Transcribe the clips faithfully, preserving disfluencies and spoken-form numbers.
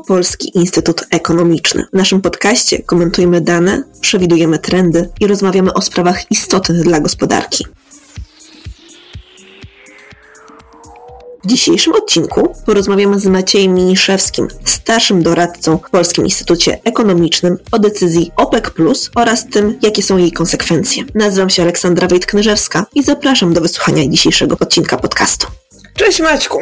Polski Instytut Ekonomiczny. W naszym podcaście komentujemy dane, przewidujemy trendy i rozmawiamy o sprawach istotnych dla gospodarki. W dzisiejszym odcinku porozmawiamy z Maciejem Miniszewskim, starszym doradcą w Polskim Instytucie Ekonomicznym, o decyzji OPEC plus oraz tym, jakie są jej konsekwencje. Nazywam się Aleksandra Wejt-Knyżewska i zapraszam do wysłuchania dzisiejszego odcinka podcastu. Cześć Maćku!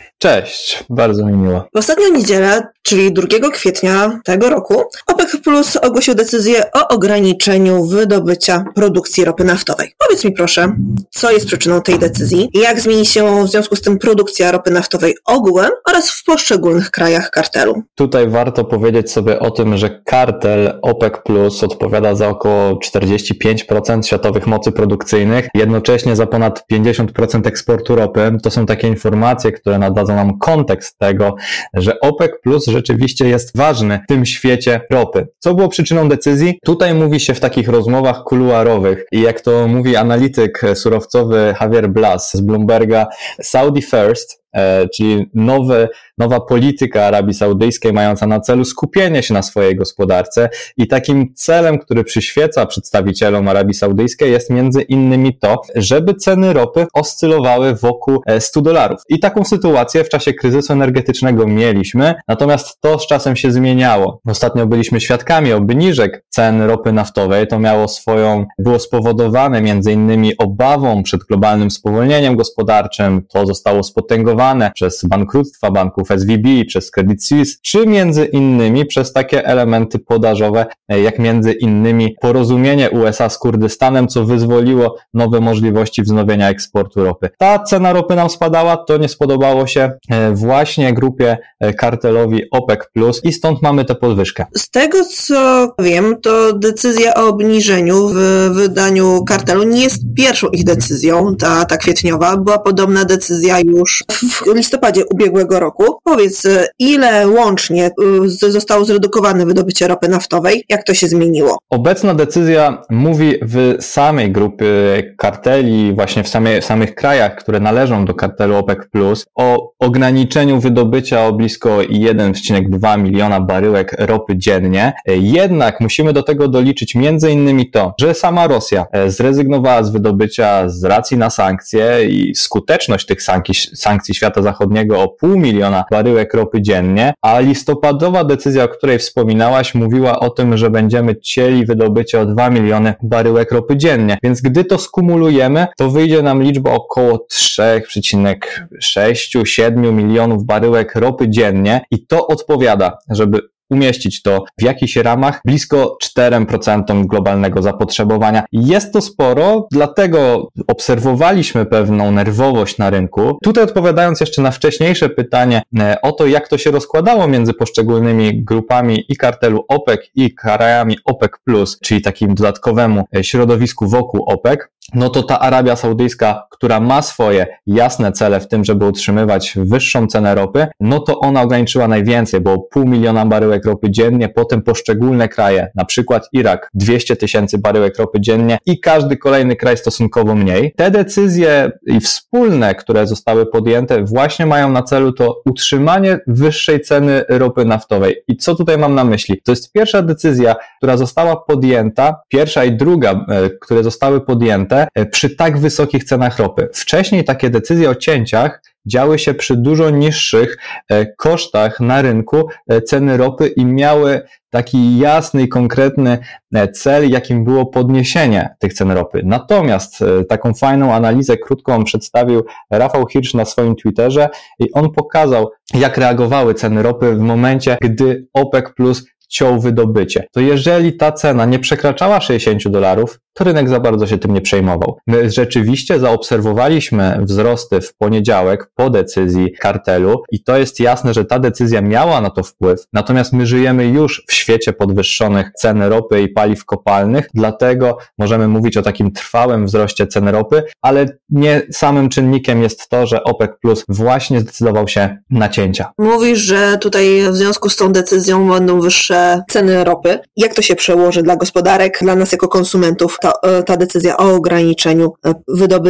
Cześć, bardzo mi miło. W ostatnią niedzielę, czyli drugiego kwietnia tego roku, OPEC plus ogłosił decyzję o ograniczeniu wydobycia produkcji ropy naftowej. Powiedz mi proszę, co jest przyczyną tej decyzji, jak zmieni się w związku z tym produkcja ropy naftowej ogółem oraz w poszczególnych krajach kartelu. Tutaj warto powiedzieć sobie o tym, że kartel OPEC plus odpowiada za około czterdzieści pięć procent światowych mocy produkcyjnych, jednocześnie za ponad pięćdziesiąt procent eksportu ropy. To są takie informacje, które nadadzą nam kontekst tego, że OPEC plus rzeczywiście jest ważny w tym świecie ropy. Co było przyczyną decyzji? Tutaj mówi się w takich rozmowach kuluarowych i jak to mówi analityk surowcowy Javier Blas z Bloomberga, Saudi First, czyli nowy, nowa polityka Arabii Saudyjskiej mająca na celu skupienie się na swojej gospodarce i takim celem, który przyświeca przedstawicielom Arabii Saudyjskiej jest między innymi to, żeby ceny ropy oscylowały wokół stu dolarów. I taką sytuację w czasie kryzysu energetycznego mieliśmy, natomiast to z czasem się zmieniało. Ostatnio byliśmy świadkami obniżek cen ropy naftowej, to miało swoją, było spowodowane między innymi obawą przed globalnym spowolnieniem gospodarczym, to zostało spotęgowane przez bankructwa banków S V B, przez Credit Suisse, czy między innymi przez takie elementy podażowe, jak między innymi porozumienie U S A z Kurdystanem, co wyzwoliło nowe możliwości wznowienia eksportu ropy. Ta cena ropy nam spadała, to nie spodobało się właśnie grupie kartelowi OPEC plus i stąd mamy tę podwyżkę. Z tego co wiem, to decyzja o obniżeniu w wydaniu kartelu nie jest pierwszą ich decyzją, ta, ta kwietniowa, była podobna decyzja już w listopadzie ubiegłego roku. Powiedz, ile łącznie zostało zredukowane wydobycie ropy naftowej? Jak to się zmieniło? Obecna decyzja mówi w samej grupie karteli, właśnie w, samej, w samych krajach, które należą do kartelu OPEC plus, o ograniczeniu wydobycia o blisko jeden przecinek dwa miliona baryłek ropy dziennie. Jednak musimy do tego doliczyć między innymi to, że sama Rosja zrezygnowała z wydobycia z racji na sankcje i skuteczność tych sankcji, sankcji świata zachodniego o pół miliona baryłek ropy dziennie, a listopadowa decyzja, o której wspominałaś, mówiła o tym, że będziemy cieli wydobycie o dwa miliony baryłek ropy dziennie. Więc gdy to skumulujemy, to wyjdzie nam liczba około trzy przecinek sześć do siedmiu milionów baryłek ropy dziennie i to odpowiada, żeby umieścić to w jakichś ramach, blisko cztery procent globalnego zapotrzebowania. Jest to sporo, dlatego obserwowaliśmy pewną nerwowość na rynku. Tutaj odpowiadając jeszcze na wcześniejsze pytanie o to, jak to się rozkładało między poszczególnymi grupami i kartelu OPEC i krajami OPEC plus, czyli takim dodatkowemu środowisku wokół OPEC, no to ta Arabia Saudyjska, która ma swoje jasne cele w tym, żeby utrzymywać wyższą cenę ropy, no to ona ograniczyła najwięcej, bo pół miliona baryłek ropy dziennie, potem poszczególne kraje, na przykład Irak, dwieście tysięcy baryłek ropy dziennie i każdy kolejny kraj stosunkowo mniej. Te decyzje i wspólne, które zostały podjęte, właśnie mają na celu to utrzymanie wyższej ceny ropy naftowej. I co tutaj mam na myśli? To jest pierwsza decyzja, która została podjęta, pierwsza i druga, które zostały podjęte przy tak wysokich cenach ropy. Wcześniej takie decyzje o cięciach działy się przy dużo niższych kosztach na rynku ceny ropy i miały taki jasny i konkretny cel, jakim było podniesienie tych cen ropy. Natomiast taką fajną analizę krótką przedstawił Rafał Hirsch na swoim Twitterze i on pokazał, jak reagowały ceny ropy w momencie, gdy OPEC plus ciął wydobycie. To jeżeli ta cena nie przekraczała sześćdziesiąt dolarów, to rynek za bardzo się tym nie przejmował. My rzeczywiście zaobserwowaliśmy wzrosty w poniedziałek po decyzji kartelu i to jest jasne, że ta decyzja miała na to wpływ, natomiast my żyjemy już w świecie podwyższonych cen ropy i paliw kopalnych, dlatego możemy mówić o takim trwałym wzroście cen ropy, ale nie samym czynnikiem jest to, że OPEC plus właśnie zdecydował się na cięcia. Mówisz, że tutaj w związku z tą decyzją będą wyższe ceny ropy. Jak to się przełoży dla gospodarek, dla nas jako konsumentów, ta, ta decyzja o ograniczeniu wydobycia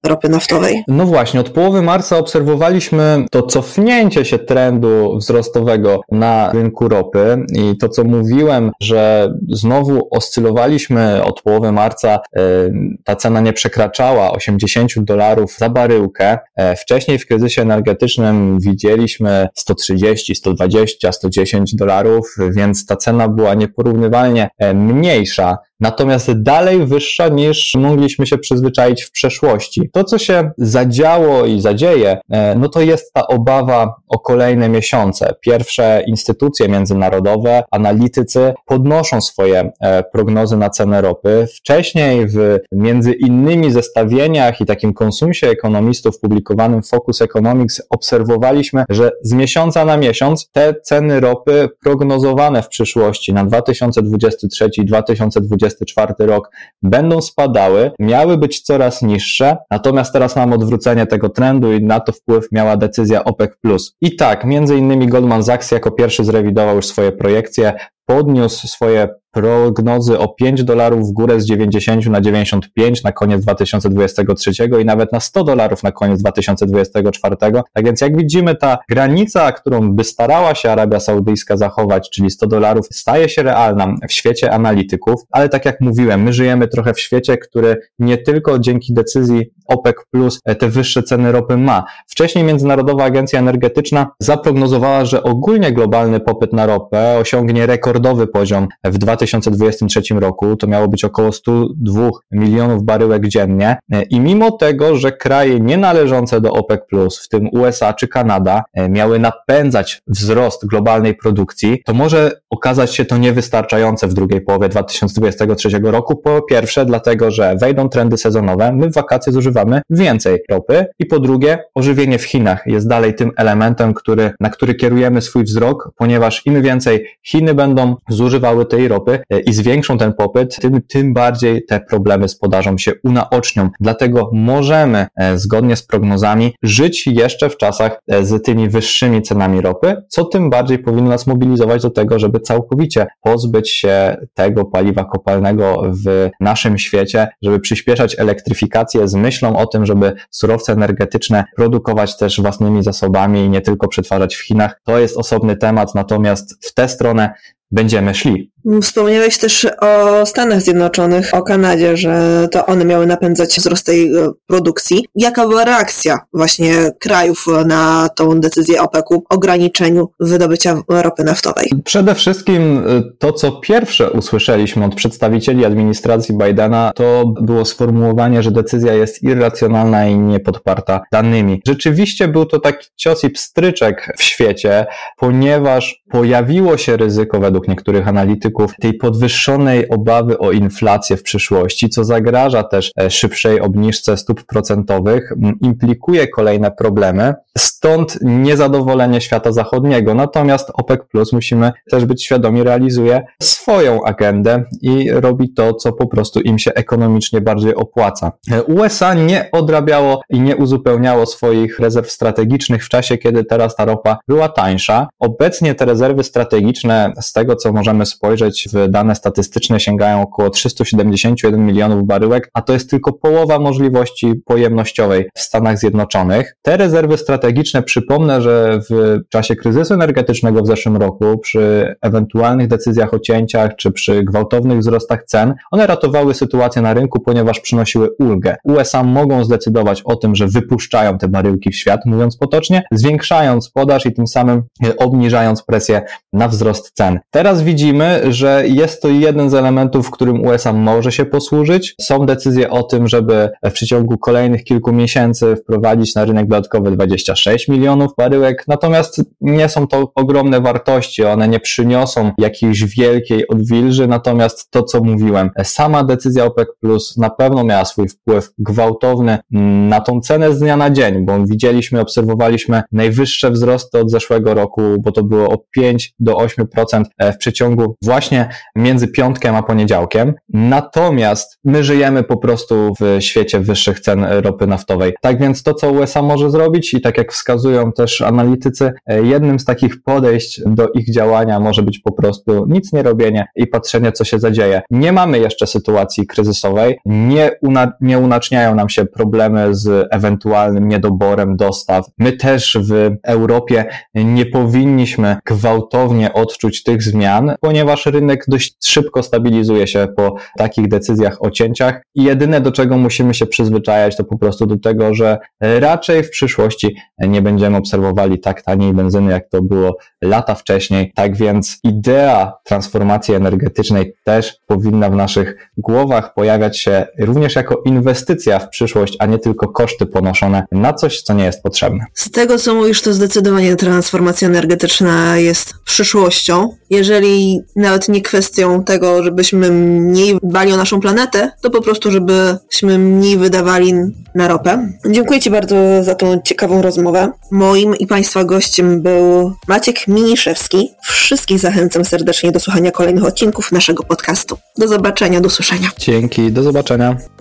ropy naftowej? No właśnie, od połowy marca obserwowaliśmy to cofnięcie się trendu wzrostowego na rynku ropy i to, co mówiłem, że znowu oscylowaliśmy od połowy marca, ta cena nie przekraczała osiemdziesiąt dolarów za baryłkę. Wcześniej w kryzysie energetycznym widzieliśmy sto trzydzieści, sto dwadzieścia, sto dziesięć dolarów, więc ta cena była nieporównywalnie mniejsza, natomiast dalej wyższa niż mogliśmy się przyzwyczaić w przeszłości. To, co się zadziało i zadzieje, no to jest ta obawa o kolejne miesiące. Pierwsze instytucje międzynarodowe, analitycy podnoszą swoje prognozy na cenę ropy. Wcześniej w między innymi zestawieniach i takim konsensusie ekonomistów publikowanym w Focus Economics obserwowaliśmy, że z miesiąca na miesiąc te ceny ropy prognozowane w przyszłości na dwa tysiące dwudziesty trzeci i dwa tysiące dwudziesty czwarty rok będą spadały, miały być coraz niższe, natomiast teraz mamy odwrócenie tego trendu i na to wpływ miała decyzja OPEC plus. I tak, między innymi Goldman Sachs jako pierwszy zrewidował już swoje projekcje, podniósł swoje prognozy o pięć dolarów w górę z dziewięćdziesiąt na dziewięćdziesiąt pięć na koniec dwa tysiące dwudziestego trzeciego i nawet na sto dolarów na koniec dwa tysiące dwudziestego czwartego. Tak więc jak widzimy, ta granica, którą by starała się Arabia Saudyjska zachować, czyli sto dolarów, staje się realna w świecie analityków, ale tak jak mówiłem, my żyjemy trochę w świecie, który nie tylko dzięki decyzji OPEC plus te wyższe ceny ropy ma. Wcześniej Międzynarodowa Agencja Energetyczna zaprognozowała, że ogólnie globalny popyt na ropę osiągnie rekordowy poziom w dwa tysiące dwudziestym trzecim roku. To miało być około sto dwa milionów baryłek dziennie i mimo tego, że kraje nie należące do OPEC plus, w tym U S A czy Kanada, miały napędzać wzrost globalnej produkcji, to może okazać się to niewystarczające w drugiej połowie dwa tysiące dwudziestego trzeciego roku. Po pierwsze dlatego, że wejdą trendy sezonowe, my w wakacje zużywamy więcej ropy i po drugie ożywienie w Chinach jest dalej tym elementem, który, na który kierujemy swój wzrok, ponieważ im więcej Chiny będą zużywały tej ropy i zwiększą ten popyt, tym, tym bardziej te problemy z podażą się unaocznią. Dlatego możemy zgodnie z prognozami żyć jeszcze w czasach z tymi wyższymi cenami ropy, co tym bardziej powinno nas mobilizować do tego, żeby całkowicie pozbyć się tego paliwa kopalnego w naszym świecie, żeby przyspieszać elektryfikację z myślą o tym, żeby surowce energetyczne produkować też własnymi zasobami i nie tylko przetwarzać w Chinach. To jest osobny temat, natomiast w tę stronę będziemy szli. Wspomniałeś też o Stanach Zjednoczonych, o Kanadzie, że to one miały napędzać wzrost tej produkcji. Jaka była reakcja właśnie krajów na tą decyzję OPEC-u o ograniczeniu wydobycia ropy naftowej? Przede wszystkim to, co pierwsze usłyszeliśmy od przedstawicieli administracji Bidena, to było sformułowanie, że decyzja jest irracjonalna i niepodparta danymi. Rzeczywiście był to taki cios i pstryczek w świecie, ponieważ pojawiło się ryzyko według niektórych analityków tej podwyższonej obawy o inflację w przyszłości, co zagraża też szybszej obniżce stóp procentowych, implikuje kolejne problemy, stąd niezadowolenie świata zachodniego. Natomiast OPEC plus, musimy też być świadomi, realizuje swoją agendę i robi to, co po prostu im się ekonomicznie bardziej opłaca. U S A nie odrabiało i nie uzupełniało swoich rezerw strategicznych w czasie, kiedy teraz ta ropa była tańsza. Obecnie te rezerwy strategiczne, z tego co możemy spojrzeć w dane statystyczne, sięgają około trzysta siedemdziesiąt jeden milionów baryłek, a to jest tylko połowa możliwości pojemnościowej w Stanach Zjednoczonych. Te rezerwy strategiczne, przypomnę, że w czasie kryzysu energetycznego w zeszłym roku, przy ewentualnych decyzjach o cięciach, czy przy gwałtownych wzrostach cen, one ratowały sytuację na rynku, ponieważ przynosiły ulgę. U S A mogą zdecydować o tym, że wypuszczają te baryłki w świat, mówiąc potocznie, zwiększając podaż i tym samym obniżając presję na wzrost cen. Teraz widzimy, że jest to jeden z elementów, w którym U S A może się posłużyć. Są decyzje o tym, żeby w przeciągu kolejnych kilku miesięcy wprowadzić na rynek dodatkowe dwadzieścia sześć milionów baryłek, natomiast nie są to ogromne wartości, one nie przyniosą jakiejś wielkiej odwilży, natomiast to, co mówiłem, sama decyzja OPEC plus na pewno miała swój wpływ gwałtowny na tą cenę z dnia na dzień, bo widzieliśmy, obserwowaliśmy najwyższe wzrosty od zeszłego roku, bo to było o pięć do ośmiu procent w przeciągu właśnie między piątkiem a poniedziałkiem. Natomiast my żyjemy po prostu w świecie wyższych cen ropy naftowej. Tak więc to, co U S A może zrobić i tak jak wskazują też analitycy, jednym z takich podejść do ich działania może być po prostu nic nie robienie i patrzenie, co się zadzieje. Nie mamy jeszcze sytuacji kryzysowej, nie, una- nie unaczniają nam się problemy z ewentualnym niedoborem dostaw. My też w Europie nie powinniśmy gwałtownie odczuć tych zmian, ponieważ rynek dość szybko stabilizuje się po takich decyzjach o cięciach i jedyne, do czego musimy się przyzwyczajać, to po prostu do tego, że raczej w przyszłości nie będziemy obserwowali tak taniej benzyny, jak to było lata wcześniej. Tak więc idea transformacji energetycznej też powinna w naszych głowach pojawiać się również jako inwestycja w przyszłość, a nie tylko koszty ponoszone na coś, co nie jest potrzebne. Z tego, co mówisz, to zdecydowanie transformacja energetyczna jest przyszłością. Jeżeli nawet nie kwestią tego, żebyśmy mniej dbali o naszą planetę, to po prostu, żebyśmy mniej wydawali na ropę. Dziękuję Ci bardzo za tą ciekawą rozmowę. Moim i Państwa gościem był Maciek Miniszewski. Wszystkich zachęcam serdecznie do słuchania kolejnych odcinków naszego podcastu. Do zobaczenia, do usłyszenia. Dzięki, do zobaczenia.